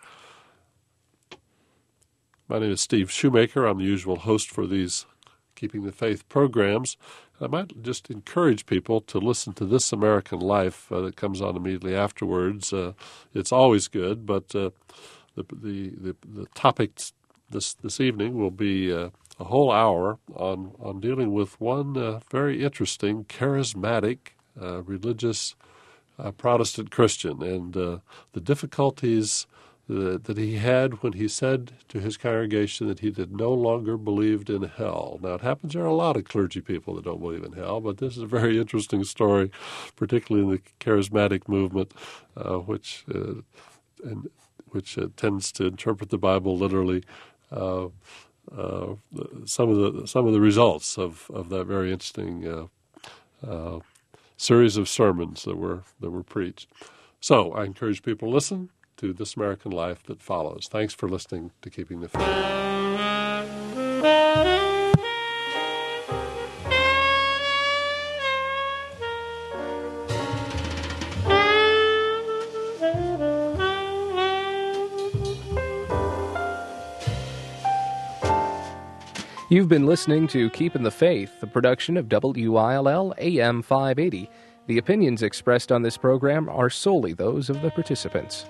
My name is Steve Shoemaker. I'm the usual host for these Keeping the Faith programs. I might just encourage people to listen to This American Life uh, that comes on immediately afterwards. Uh, it's always good, but uh, the, the, the, the topics This this evening will be uh, a whole hour on, on dealing with one uh, very interesting, charismatic, uh, religious uh, Protestant Christian and uh, the difficulties uh, that he had when he said to his congregation that he did no longer believed in hell. Now, it happens there are a lot of clergy people that don't believe in hell, but this is a very interesting story, particularly in the charismatic movement, uh, which uh, and which uh, tends to interpret the Bible literally. Uh, uh, some of the some of the results of, of that very interesting uh, uh, series of sermons that were that were preached. So I encourage people to listen to This American Life that follows. Thanks for listening to Keeping the Faith. You've been listening to Keeping the Faith, a production of W I L L A M five eighty. The opinions expressed on this program are solely those of the participants.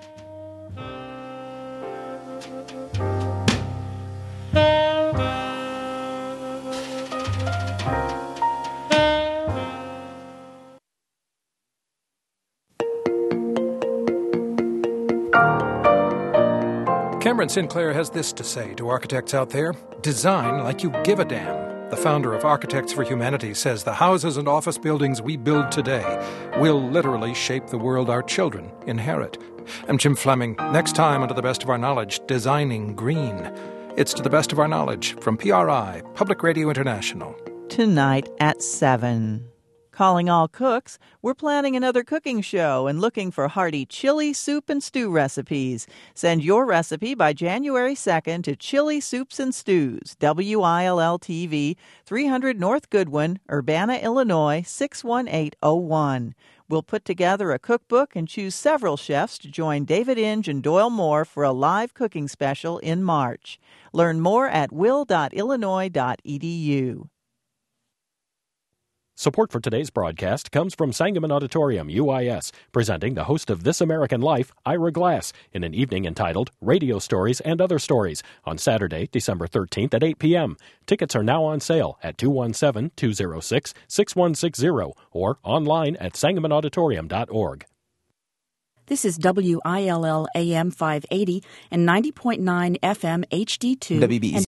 Cameron Sinclair has this to say to architects out there: design like you give a damn. The founder of Architects for Humanity says the houses and office buildings we build today will literally shape the world our children inherit. I'm Jim Fleming. Next time on To the Best of Our Knowledge, Designing Green. It's To the Best of Our Knowledge from P R I, Public Radio International. Tonight at seven. Calling all cooks, we're planning another cooking show and looking for hearty chili, soup, and stew recipes. Send your recipe by January second to Chili Soups and Stews, W I L L T V, three hundred North Goodwin, Urbana, Illinois, six one eight oh one. We'll put together a cookbook and choose several chefs to join David Inge and Doyle Moore for a live cooking special in March. Learn more at will dot illinois dot e d u. Support for today's broadcast comes from Sangamon Auditorium, U I S, presenting the host of This American Life, Ira Glass, in an evening entitled Radio Stories and Other Stories on Saturday, December thirteenth at eight p.m. Tickets are now on sale at two one seven, two oh six, six one six zero or online at sangamon auditorium dot org. This is W I L L A M five eighty and ninety point nine F M H D two. W B E Z